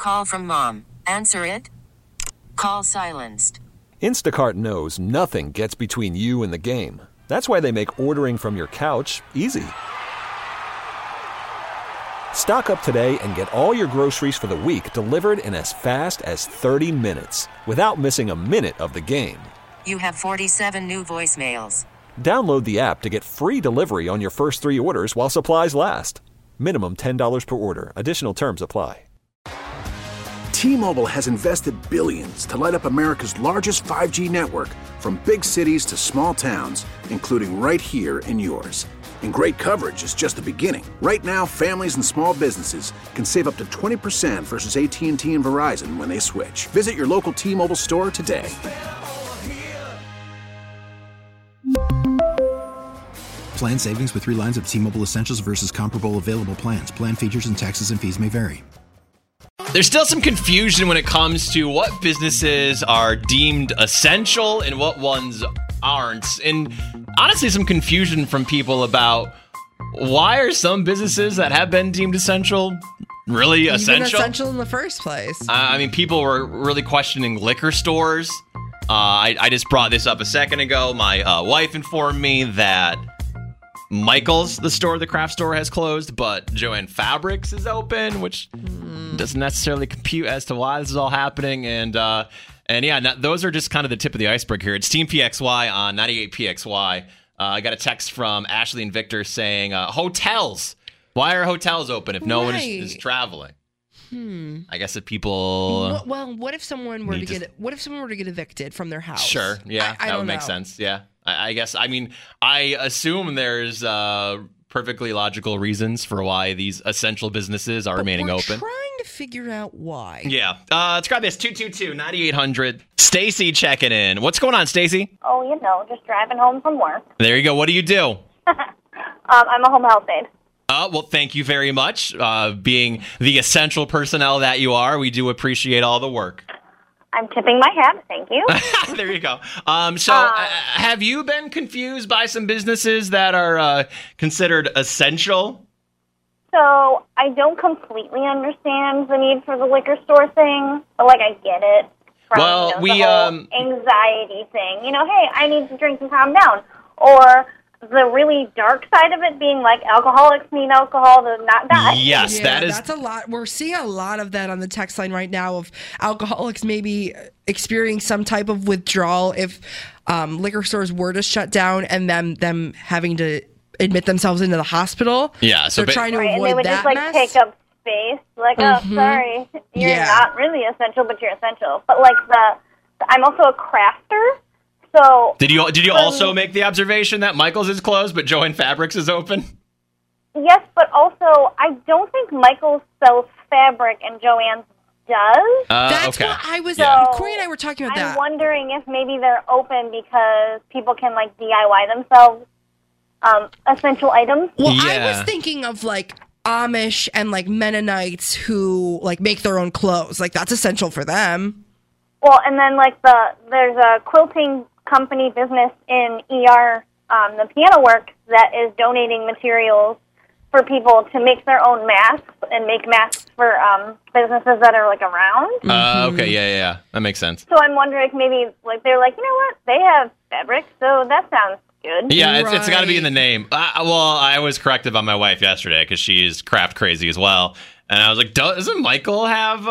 Call from mom. Answer it. Call silenced. Instacart knows nothing gets between you and the game. That's why they make ordering from your couch easy. Stock up today and get all your groceries for the week delivered in as fast as 30 minutes without missing a minute of the game. You have 47 new voicemails. Download the app to get free delivery on your first 3 orders while supplies last. Minimum $10 per order. Additional terms apply. T-Mobile has invested billions to light up America's largest 5G network, from big cities to small towns, including right here in yours. And great coverage is just the beginning. Right now, families and small businesses can save up to 20% versus AT&T and Verizon when they switch. Visit your local T-Mobile store today. Plan savings with 3 lines of T-Mobile Essentials versus comparable available plans. Plan features and taxes and fees may vary. There's still some confusion when it comes to what businesses are deemed essential and what ones aren't. And honestly, some confusion from people about why are some businesses that have been deemed essential really essential? Even essential in the first place. I mean, people were really questioning liquor stores. I just brought this up a second ago. My wife informed me that Michael's, the craft store, has closed, but Joann Fabrics is open, which doesn't necessarily compute as to why this is all happening. And yeah, those are just kind of the tip of the iceberg here. It's Team PXY on 98PXY. I got a text from Ashley and Victor saying, hotels. Why are hotels open if no one is traveling? I guess if people. Well, what if someone were to get evicted from their house? Sure, yeah, that would make sense. Yeah, I guess. I mean, I assume there's perfectly logical reasons for why these essential businesses are remaining open. Trying to figure out why. Yeah, let's grab this 222-9800. Stacy checking in. What's going on, Stacy? Oh, just driving home from work. There you go. What do you do? I'm a home health aide. Well, thank you very much. Being the essential personnel that you are, we do appreciate all the work. I'm tipping my hat. Thank you. There you go. Have you been confused by some businesses that are considered essential? So I don't completely understand the need for the liquor store thing, but I get it. From, the whole anxiety thing. Hey, I need to drink and calm down. Or the really dark side of it being alcoholics need alcohol to not die. Yes, that's a lot. We're seeing a lot of that on the text line right now of alcoholics maybe experiencing some type of withdrawal if liquor stores were to shut down and them having to admit themselves into the hospital. Yeah, so they're trying to avoid and they would that just mess. take up space. Oh, sorry, you're not really essential, but you're essential. But I'm also a crafter. So did you also make the observation that Michael's is closed, but Joann Fabrics is open? Yes, but also I don't think Michael's sells fabric and Joann's does. That's okay. what I was. Corey and I were talking about that. I'm wondering if maybe they're open because people can DIY themselves essential items. Well, I was thinking of Amish and Mennonites who make their own clothes. That's essential for them. Well, and then there's a quilting company business in ER, the Piano Works, that is donating materials for people to make their own masks and make masks for businesses that are around. Okay, yeah, that makes sense. So I'm wondering if maybe they're you know what, they have fabric, so that sounds good. Yeah, it's got to be in the name. I was corrected by my wife yesterday because she's craft crazy as well. And I was like, doesn't Michael's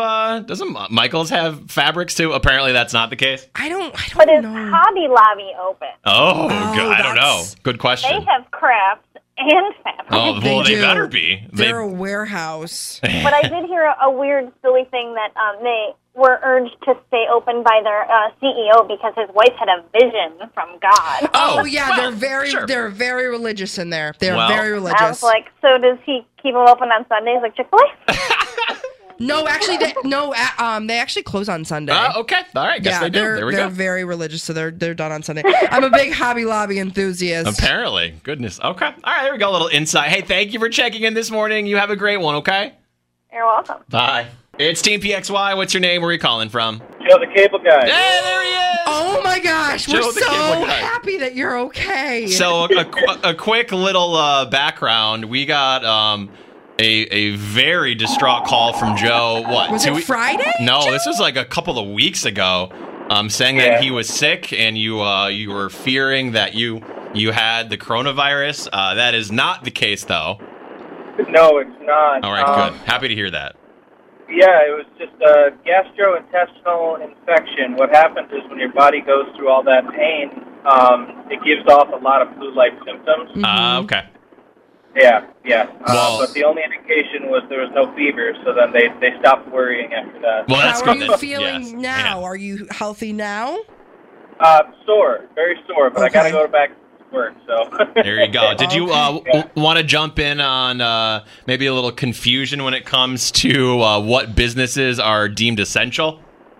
have fabrics too? Apparently that's not the case. I don't but know. But is Hobby Lobby open? Oh God, I don't know. Good question. They have crafts and fabric. Oh, well, they better be. They're a warehouse. But I did hear a weird, silly thing that they were urged to stay open by their CEO because his wife had a vision from God. Oh yeah, well, they're very religious in there. They're very religious. I was like, so does he keep them open on Sundays like Chick-fil-A? No, actually, they actually close on Sunday. Okay, all right, guess they do. There we go. They're very religious, so they're done on Sunday. I'm a big Hobby Lobby enthusiast. Apparently, goodness. Okay, all right, there we go. A little insight. Hey, thank you for checking in this morning. You have a great one. Okay. You're welcome. Bye. It's Team PXY. What's your name? Where are you calling from? Joe the Cable Guy. Hey, there he is. Oh my gosh, Joe we're the so Cable Guy. happy that you're okay. So a quick little background. We got A very distraught call from Joe. What? Was it Friday? No, Joe? this was like a couple of weeks ago. Saying that he was sick and you were fearing that you had the coronavirus. That is not the case, though. No, it's not. All right, good. Happy to hear that. Yeah, it was just a gastrointestinal infection. What happens is when your body goes through all that pain, it gives off a lot of flu-like symptoms. Okay. Yeah. Well, but the only indication was there was no fever, so then they stopped worrying after that. Well, that's How are good. you feeling now? Yeah. Are you healthy now? Sore, very sore, but I got to go back to work, so. There you go. Did you want to jump in on maybe a little confusion when it comes to what businesses are deemed essential?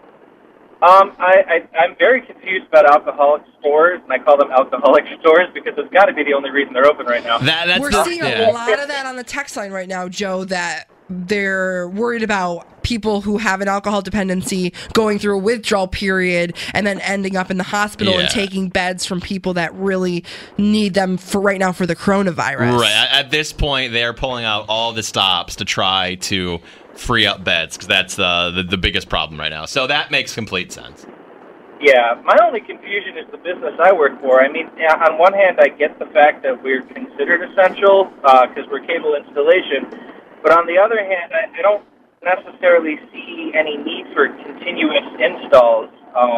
I'm very confused about alcoholic stores, and I call them alcoholic stores because it's got to be the only reason they're open right now. We're seeing a lot of that on the text line right now, Joe, that they're worried about people who have an alcohol dependency going through a withdrawal period and then ending up in the hospital and taking beds from people that really need them for right now for the coronavirus. Right. At this point, they're pulling out all the stops to try to free up beds because that's the biggest problem right now. So that makes complete sense. Yeah, my only confusion is the business I work for. I mean, on one hand, I get the fact that we're considered essential because we're cable installation, but on the other hand, I don't necessarily see any need for continuous installs.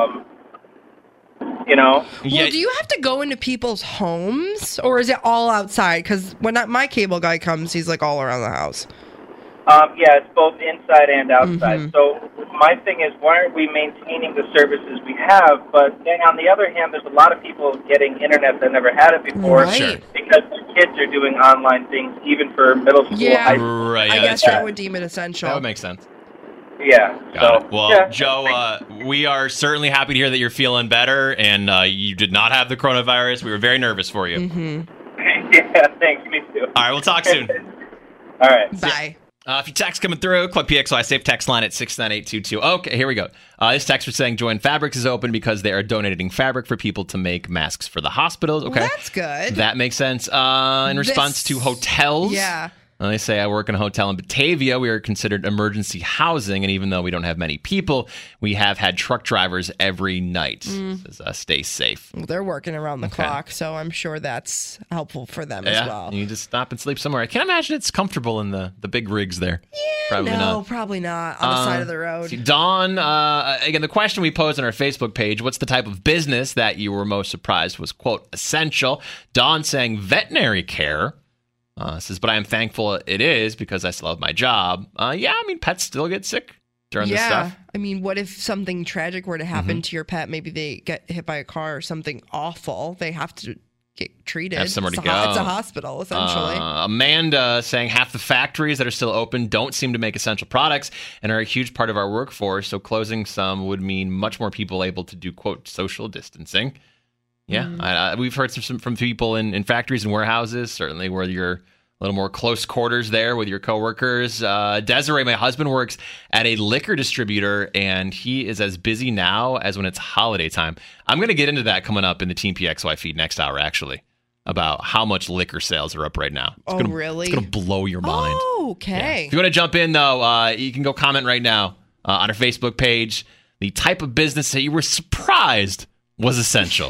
Well, do you have to go into people's homes, or is it all outside? Because when my cable guy comes, he's like all around the house. Yeah, it's both inside and outside. So my thing is, why aren't we maintaining the services we have? But then on the other hand, there's a lot of people getting internet that never had it before because their kids are doing online things, even for middle school. Right. Yeah, I guess that would deem it essential. That would make sense. Yeah. Got it. Well, Joe, we are certainly happy to hear that you're feeling better and you did not have the coronavirus. We were very nervous for you. Yeah, thanks. Me too. All right, we'll talk soon. All right. Bye. If your text coming through, click PXY Safe text line at 69822. Okay, here we go. This text was saying Joanne Fabrics is open because they are donating fabric for people to make masks for the hospitals. Okay, well, that's good. That makes sense. In response to hotels, they say I work in a hotel in Batavia. We are considered emergency housing, and even though we don't have many people, we have had truck drivers every night. Says, stay safe. Well, they're working around the clock, so I'm sure that's helpful for them as well. You just stop and sleep somewhere. I can't imagine it's comfortable in the big rigs there. Yeah, probably not. On the side of the road. Dawn, again, the question we posed on our Facebook page, what's the type of business that you were most surprised was, quote, essential? Dawn saying veterinary care. Says, but I am thankful it is because I still have my job. Pets still get sick during this stuff. I mean, what if something tragic were to happen to your pet? Maybe they get hit by a car or something awful. They have to get treated. Have somewhere to go. It's a hospital, essentially. Amanda saying half the factories that are still open don't seem to make essential products and are a huge part of our workforce. So closing some would mean much more people able to do, quote, social distancing. Yeah, we've heard from people in factories and warehouses, certainly where you're a little more close quarters there with your coworkers. Desiree, my husband, works at a liquor distributor, and he is as busy now as when it's holiday time. I'm going to get into that coming up in the Team PXY feed next hour, actually, about how much liquor sales are up right now. Really? It's going to blow your mind. Oh, okay. Yeah. If you want to jump in, though, you can go comment right now on our Facebook page. The type of business that you were surprised was essential.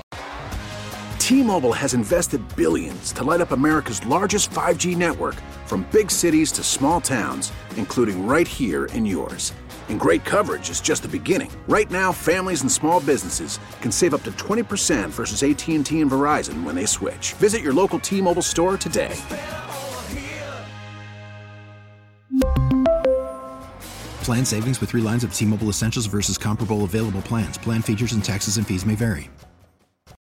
T-Mobile has invested billions to light up America's largest 5G network, from big cities to small towns, including right here in yours. And great coverage is just the beginning. Right now, families and small businesses can save up to 20% versus AT&T and Verizon when they switch. Visit your local T-Mobile store today. Plan savings with 3 lines of T-Mobile Essentials versus comparable available plans. Plan features and taxes and fees may vary.